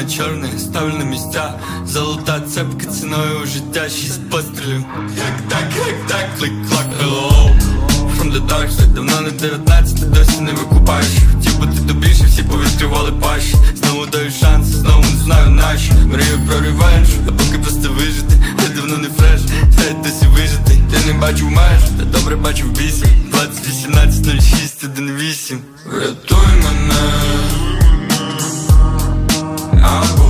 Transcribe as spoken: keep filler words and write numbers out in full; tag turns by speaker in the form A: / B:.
A: чорне, ставлю на місця. Золота цепка ціною життя. Шість пострілів. Як так, як так, клик-клак, hello. From the dark side, давно не дев'ятнадцять, досі не викупаєш. Хотів бути добріше, всі повістрювали паші. Знову даю шанси, знову не знаю наші. Мрію про ревенж, а поки просто вижити. Я давно не фреш, та й досі вижити. Я не бачив меж, та добре бачив вісім. Двадцять вісімнадцять нуль шість один вісім. Врятуй мене, або